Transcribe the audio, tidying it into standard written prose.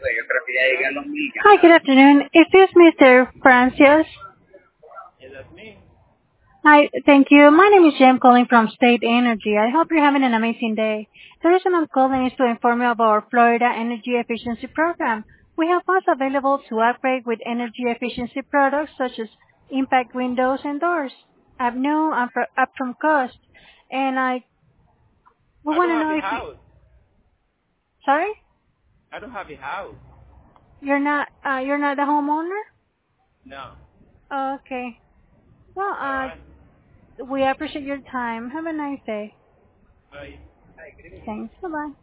Hi, good afternoon. Is this Mr. Francis? Yeah, that's me. Hi, thank you. My name is Jem calling from State Energy. I hope you're having an amazing day. The reason I'm calling is to inform you about our Florida Energy Efficiency Program. We have funds available to upgrade with energy efficiency products such as impact windows and doors, up new and up from cost. And we I want don't to have know a if you, house. sorry, I don't have a house. you're not the homeowner? No. Okay. Well, All right. we appreciate your time. Have a nice day. Bye. Thanks. Bye-bye.